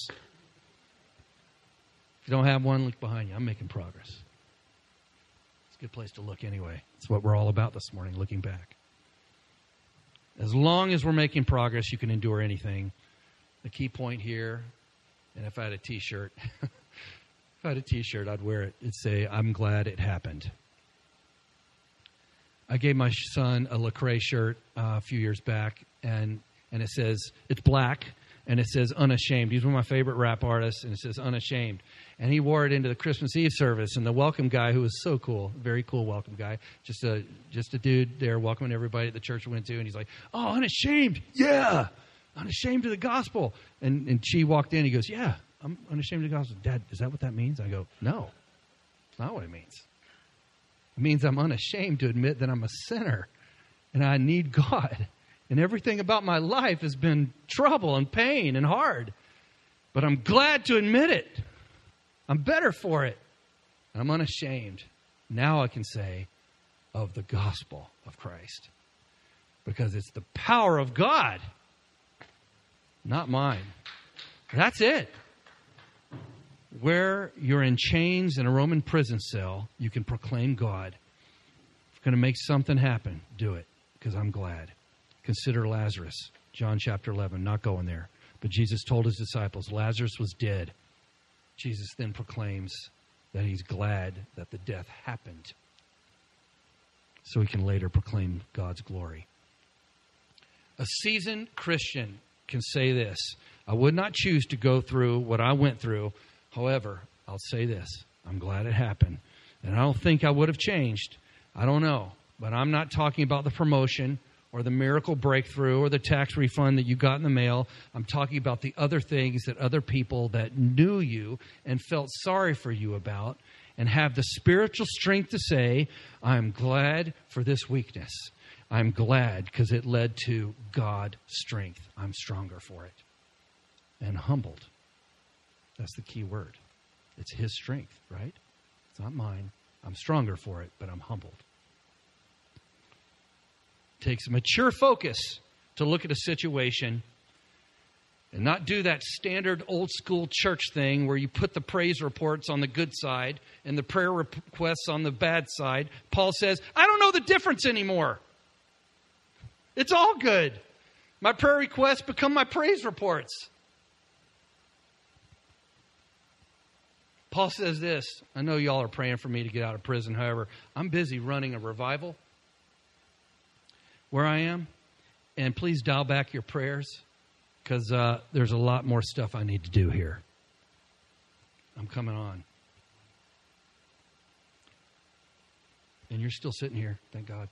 If you don't have one, look behind you. I'm making progress. It's a good place to look anyway. It's what we're all about this morning, looking back. As long as we're making progress, you can endure anything. The key point here, and if I had a T-shirt, I'd wear it. It'd say, I'm glad it happened. I gave my son a Lecrae shirt a few years back, and it says, it's black, and it says Unashamed. He's one of my favorite rap artists, and it says Unashamed. And he wore it into the Christmas Eve service, and the welcome guy, who was so cool, very cool welcome guy, just a dude there welcoming everybody at the church we went to, and he's like, oh, unashamed, yeah, unashamed of the gospel. And she walked in, he goes, yeah, I'm unashamed of the gospel. Dad, is that what that means? I go, no, it's not what it means. It means I'm unashamed to admit that I'm a sinner, and I need God. And everything about my life has been trouble and pain and hard. But I'm glad to admit it. I'm better for it. I'm unashamed. Now I can say of the gospel of Christ. Because it's the power of God, not mine. That's it. Where you're in chains in a Roman prison cell, you can proclaim God. If you're going to make something happen, do it. Because I'm glad. Consider Lazarus. John chapter 11, not going there. But Jesus told his disciples, Lazarus was dead. Jesus then proclaims that he's glad that the death happened, so he can later proclaim God's glory. A seasoned Christian can say this: I would not choose to go through what I went through. However, I'll say this: I'm glad it happened. And I don't think I would have changed. I don't know. But I'm not talking about the promotion or the miracle breakthrough or the tax refund that you got in the mail. I'm talking about the other things that other people that knew you and felt sorry for you about and have the spiritual strength to say, I'm glad for this weakness. I'm glad because it led to God strength. I'm stronger for it. And humbled. That's the key word. It's his strength, right? It's not mine. I'm stronger for it, but I'm humbled. Takes a mature focus to look at a situation and not do that standard old school church thing where you put the praise reports on the good side and the prayer requests on the bad side. Paul says, I don't know the difference anymore. It's all good. My prayer requests become my praise reports. Paul says this, I know y'all are praying for me to get out of prison. However, I'm busy running a revival where I am, and please dial back your prayers because there's a lot more stuff I need to do here. I'm coming on. And you're still sitting here, thank God.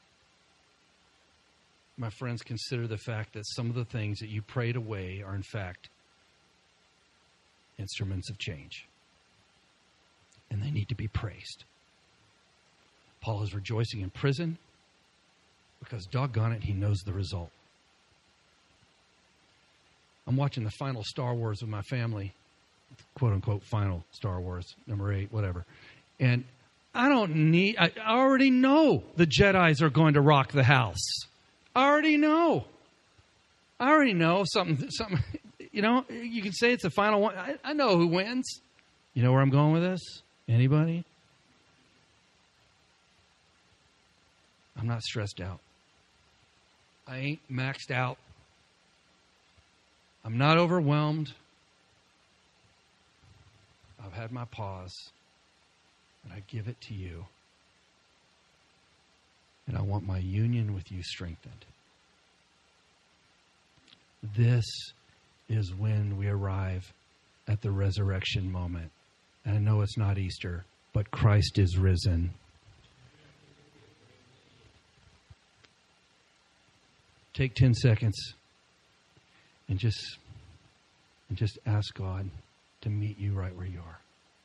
My friends, consider the fact that some of the things that you prayed away are in fact instruments of change. And they need to be praised. Paul is rejoicing in prison, because doggone it, he knows the result. I'm watching the final Star Wars with my family. Quote unquote, final Star Wars, number 8, whatever. And I already know the Jedis are going to rock the house. I already know something, you know, you can say it's the final one. I know who wins. You know where I'm going with this? Anybody? I'm not stressed out. I ain't maxed out. I'm not overwhelmed. I've had my pause, and I give it to you. And I want my union with you strengthened. This is when we arrive at the resurrection moment. And I know it's not Easter, but Christ is risen. Take 10 seconds and just ask God to meet you right where you are.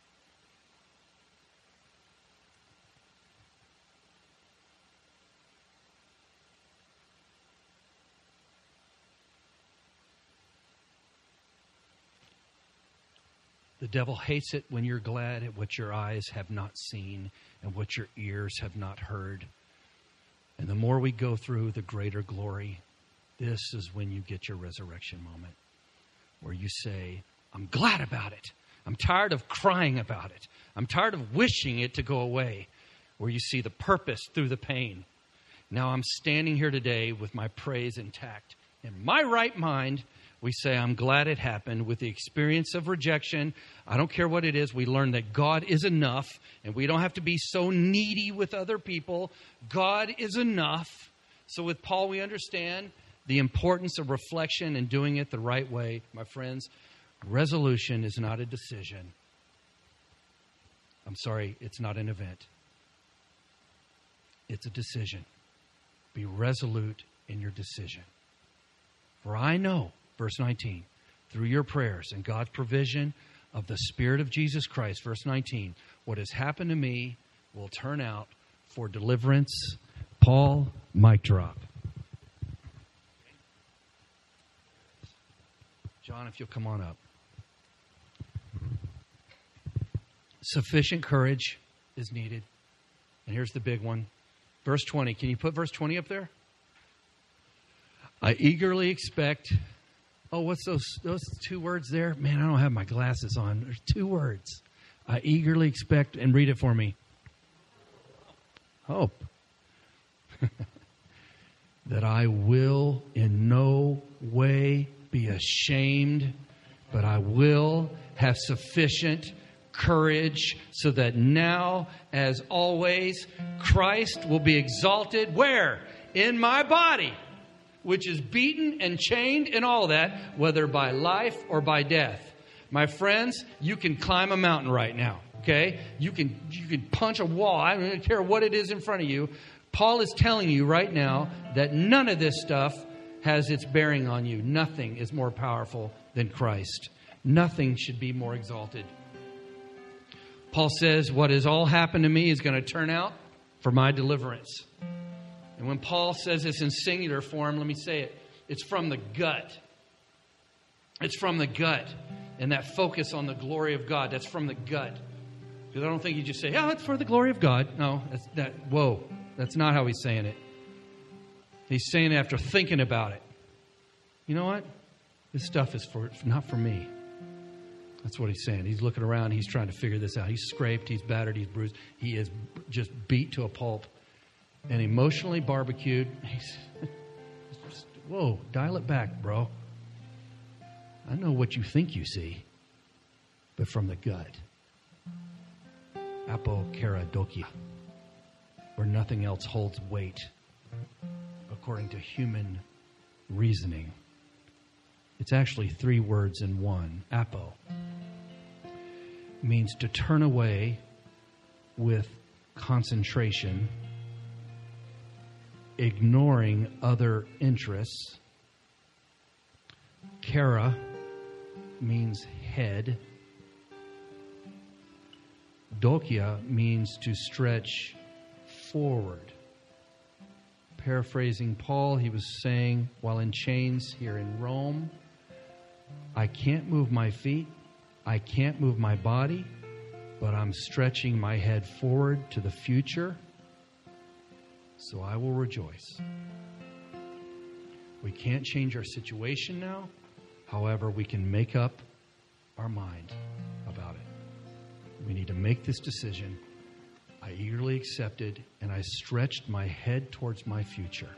The devil hates it when you're glad at what your eyes have not seen and what your ears have not heard. And the more we go through, the greater glory. This is when you get your resurrection moment, where you say, I'm glad about it. I'm tired of crying about it. I'm tired of wishing it to go away. Where you see the purpose through the pain. Now I'm standing here today with my praise intact. In my right mind, we say, I'm glad it happened. With the experience of rejection, I don't care what it is. We learn that God is enough, and we don't have to be so needy with other people. God is enough. So with Paul, we understand the importance of reflection and doing it the right way, my friends, resolution is not a decision. I'm sorry, it's not an event. It's a decision. Be resolute in your decision. For I know, verse 19, through your prayers and God's provision of the Spirit of Jesus Christ, verse 19, what has happened to me will turn out for deliverance. Paul, mic drop. John, if you'll come on up. Sufficient courage is needed. And here's the big one. Verse 20. Can you put verse 20 up there? I eagerly expect. Oh, what's those two words there? Man, I don't have my glasses on. There's two words. I eagerly expect, and read it for me. Hope. That I will in no way be ashamed, but I will have sufficient courage so that now, as always, Christ will be exalted. Where? In my body, which is beaten and chained and all that, whether by life or by death. My friends, you can climb a mountain right now, okay? You can punch a wall. I don't care what it is in front of you. Paul is telling you right now that none of this stuff has its bearing on you. Nothing is more powerful than Christ. Nothing should be more exalted. Paul says what has all happened to me is going to turn out for my deliverance. And when Paul says this in singular form, let me say it. It's from the gut. It's from the gut. And that focus on the glory of God, that's from the gut. Because I don't think you just say, oh, it's for the glory of God. No, that's not how he's saying it. He's saying it after thinking about it. You know what? This stuff is not for me. That's what he's saying. He's looking around. He's trying to figure this out. He's scraped. He's battered. He's bruised. He is just beat to a pulp and emotionally barbecued. He's just, whoa, dial it back, bro. I know what you think you see, but from the gut. Apokeradokia, where nothing else holds weight, according to human reasoning. It's actually three words in one. Apo means to turn away with concentration, ignoring other interests. Kara means head. Dokia means to stretch forward. Paraphrasing Paul, he was saying, while in chains here in Rome, I can't move my feet, I can't move my body, but I'm stretching my head forward to the future, so I will rejoice. We can't change our situation now. However, we can make up our mind about it. We need to make this decision. I eagerly accepted, and I stretched my head towards my future.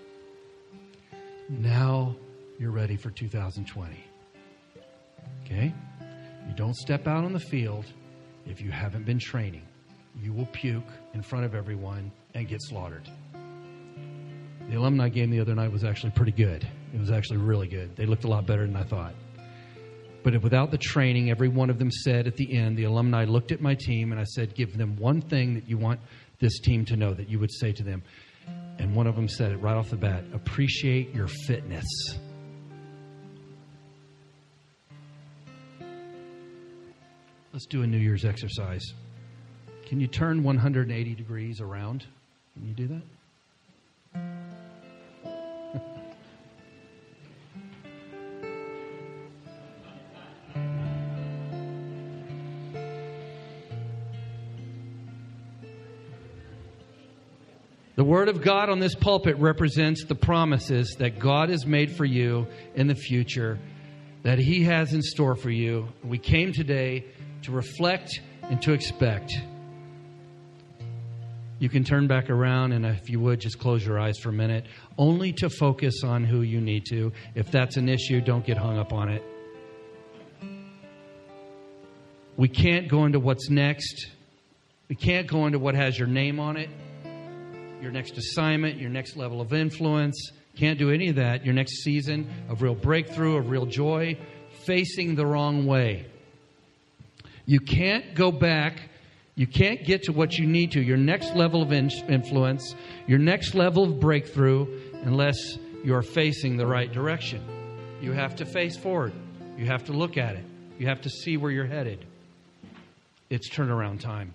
Now you're ready for 2020. Okay? You don't step out on the field if you haven't been training. You will puke in front of everyone and get slaughtered. The alumni game the other night was actually pretty good. It was actually really good. They looked a lot better than I thought. But without the training, every one of them said at the end, the alumni looked at my team and I said, give them one thing that you want this team to know, that you would say to them. And one of them said it right off the bat, appreciate your fitness. Let's do a New Year's exercise. Can you turn 180 degrees around? Can you do that? The Word of God on this pulpit represents the promises that God has made for you in the future, that He has in store for you. We came today to reflect and to expect. You can turn back around and if you would, just close your eyes for a minute, only to focus on who you need to. If that's an issue, don't get hung up on it. We can't go into what's next. We can't go into what has your name on it, your next assignment, your next level of influence. Can't do any of that. Your next season of real breakthrough, of real joy, facing the wrong way. You can't go back. You can't get to what you need to, your next level of influence, your next level of breakthrough, unless you're facing the right direction. You have to face forward. You have to look at it. You have to see where you're headed. It's turnaround time.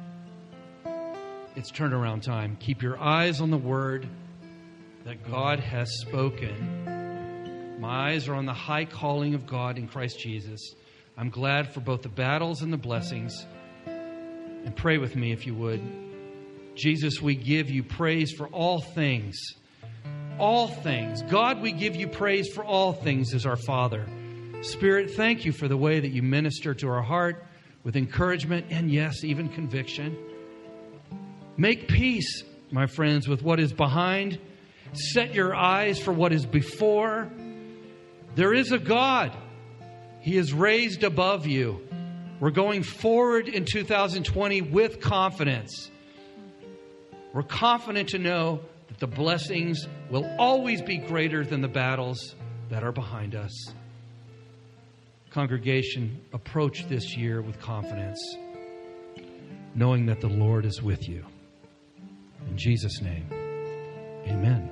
It's turnaround time. Keep your eyes on the word that God has spoken. My eyes are on the high calling of God in Christ Jesus. I'm glad for both the battles and the blessings. And pray with me if you would. Jesus, we give you praise for all things. All things. God, we give you praise for all things as our Father. Spirit, thank you for the way that you minister to our heart with encouragement and, yes, even conviction. Make peace, my friends, with what is behind. Set your eyes for what is before. There is a God. He is raised above you. We're going forward in 2020 with confidence. We're confident to know that the blessings will always be greater than the battles that are behind us. Congregation, approach this year with confidence, knowing that the Lord is with you. In Jesus' name, amen.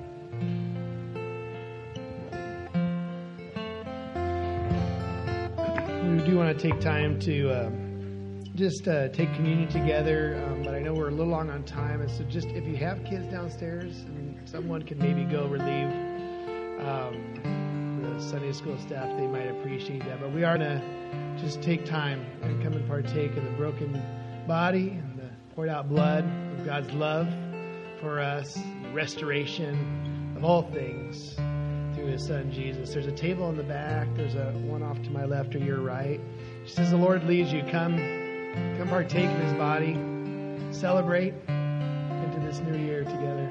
We do want to take time to just take communion together, but I know we're a little long on time, and so just if you have kids downstairs, and someone can maybe go relieve the Sunday school staff, they might appreciate that. But we are going to just take time and come and partake of the broken body and the poured out blood of God's love for us, the restoration of all things through His Son Jesus. There's a table in the back. There's a one off to my left or your right. Just as the Lord leads you, come partake in His body. Celebrate into this new year together.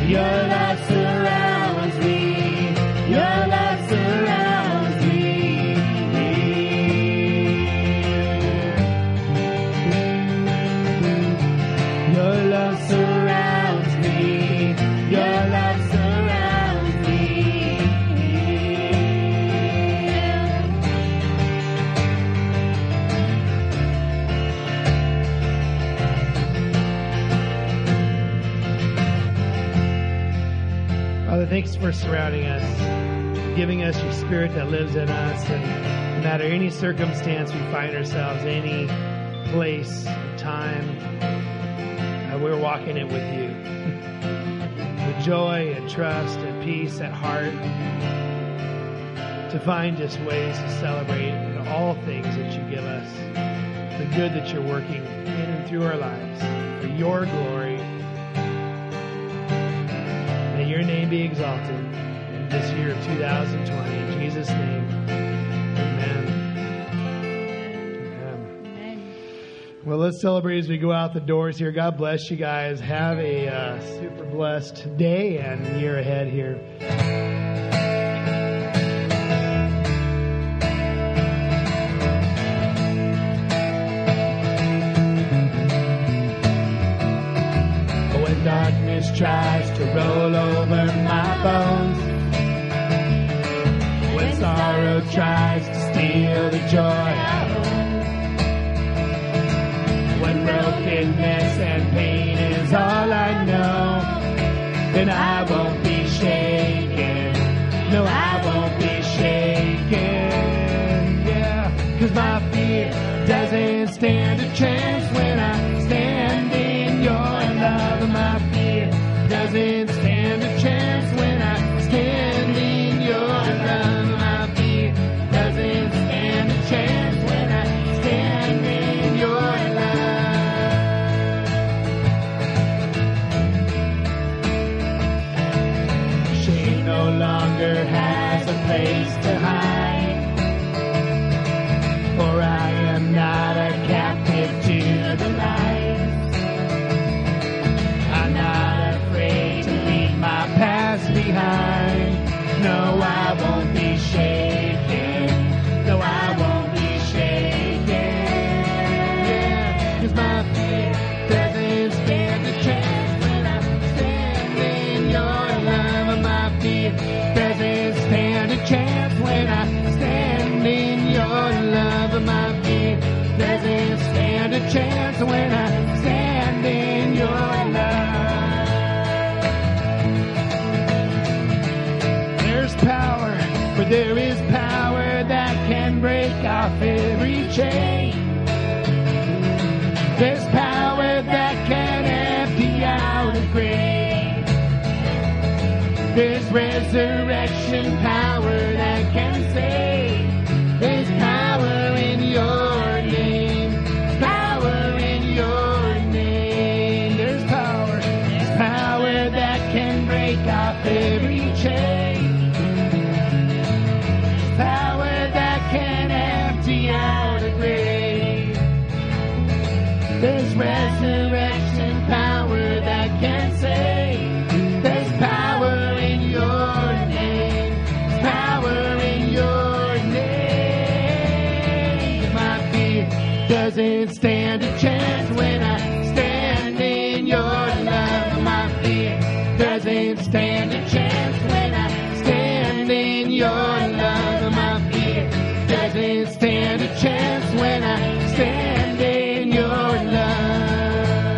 Your love surrounds me. Your love surrounds me. Your love surrounds me. Your love surrounds me. Father, thanks for surrounding us, giving us your Spirit that lives in us. And no matter any circumstance we find ourselves, any place, time, we're walking it with you. With joy and trust and peace at heart. To find just ways to celebrate in all things that you give us. The good that you're working in and through our lives. For your glory. May your name be exalted in this year of 2020. In Jesus' name, amen. Amen. Well, let's celebrate as we go out the doors here. God bless you guys. Have a super blessed day and year ahead here. When darkness tries to roll over my bones, when sorrow tries to steal the joy I own, when brokenness and pain is all I know, then I won't be shaken. No, I won't be shaken. Yeah, 'cause my fear doesn't stand a chance when I stand in your love. My fear doesn't stand a chance when I stand in your love. My fear doesn't stand a chance when I stand in your love. Shame no longer has a place to hide, for I am not a captive to the lies. I'm not afraid to leave my past behind. No, I won't be shaken. No, I won't be shaken. Yeah, 'cause my fear doesn't stand a chance when I stand in your love. My fear doesn't stand a chance when I stand in your love. My fear doesn't stand a chance when I stand in your love. There's power, for there is power that can break off every chain. There's power that can empty out a grave. There's resurrection power that can save. There's power in your name. Power in your name. There's power. There's power that can break off every chain. Power that can empty out a grave. There's resurrection power that can save. There's power in your name. Power in your name. My fear doesn't stand a chance when I stand in your love. My fear doesn't stand a chance when I stand in your love. My fear doesn't stand a chance when I stand in your love.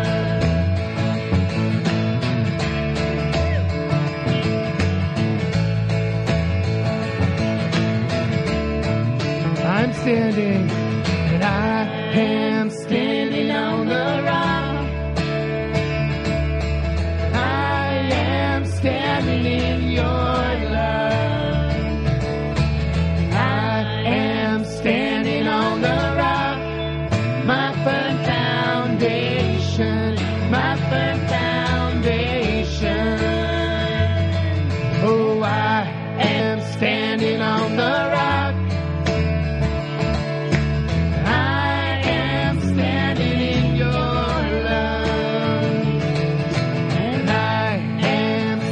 I'm standing, and I am standing on the rock. I am standing in your love. I am standing on the rock, my firm foundation, my firm foundation. Oh, I am standing on the rock. I am standing in your love. And I am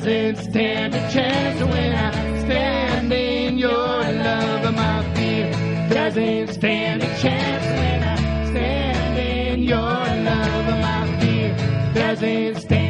doesn't stand a chance when I stand in your love. My fear doesn't stand a chance when I stand in your love. My fear doesn't stand